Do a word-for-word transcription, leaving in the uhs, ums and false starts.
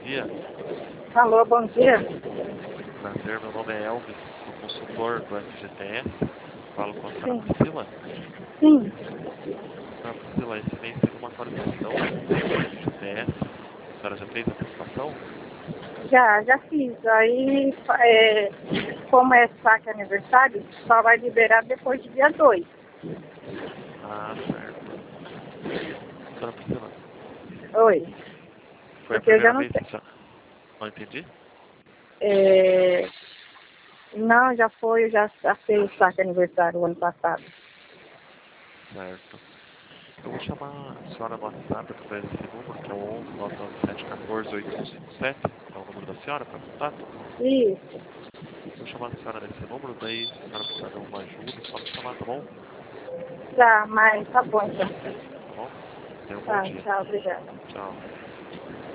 dia. Alô, bom dia. Prazer, meu nome é Elvis, sou consultor do F G T S. Falo com a senhora Sim. Priscila. Sim, Senhora Priscila, esse mês teve uma atualização do F G T S. A senhora já fez a antecipação? já, já fiz. Aí, é, como é saque aniversário, só vai liberar depois do dia dois. Ah, certo. Senhora Priscila, Oi. foi a Porque eu já primeira não vez que sei. a senhora... Não entendi? É, não, já foi, eu já fiz o saque aniversário o ano passado. Certo. Eu vou chamar a senhora no WhatsApp através desse número, que é o onze nove nove sete um quatro oito um cinco sete. É o número da senhora para contato? Isso. Vou chamar a senhora nesse número, daí se a senhora precisar de alguma ajuda, é só me chamar, tá bom? Tá, mas tá bom então. Tá bom? Tenha um bom Tá, dia. tchau, obrigada. Tchau.